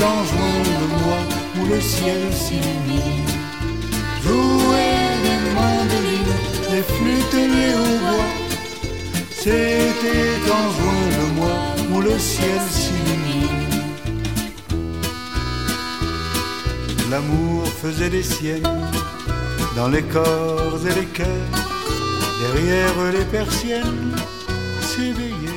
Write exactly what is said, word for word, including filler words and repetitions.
en juin le mois où le ciel s'illumine. Jouer des mandolines, des flûtes liées au bois. C'était en juin le mois où le ciel s'illumine. L'amour faisait des siennes dans les corps et les cœurs, derrière les persiennes s'éveillait